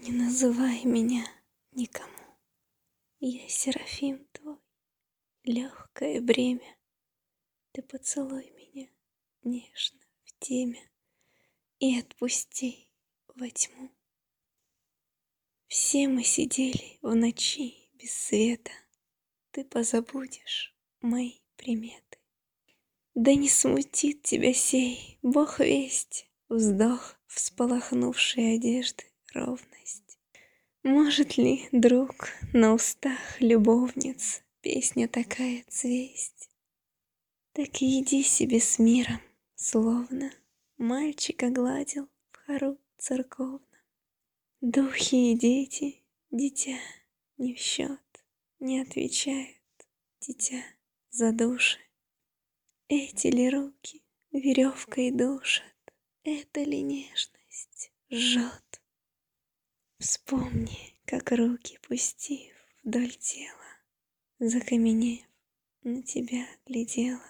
Не называй меня никому, я серафим твой, легкое бремя. Ты поцелуй меня нежно в темя и отпусти во тьму. Все мы сидели в ночи без света, ты позабудешь мои приметы. Да не смутит тебя сей, Бог весть, вздох всполохнувшей одежды ровность. Может ли, друг, на устах любовниц песня такая цвесть? Так и иди себе с миром, словно мальчика гладил в хору церковном. Духи и дети, дитя не в счет, не отвечают, дитя за души. Эти ли руки веревкой душат, это ли нежность жжет? Вспомни, как руки пустив вдоль тела, закаменев, на тебя глядела.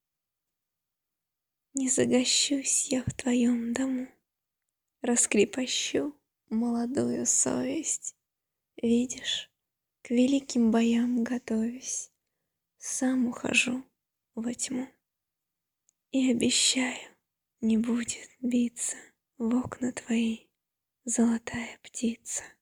Не загощусь я в твоем дому, раскрепощу молодую совесть. Видишь, к великим боям готовясь, сам ухожу во тьму. И обещаю, не будет биться в окна твои золотая птица.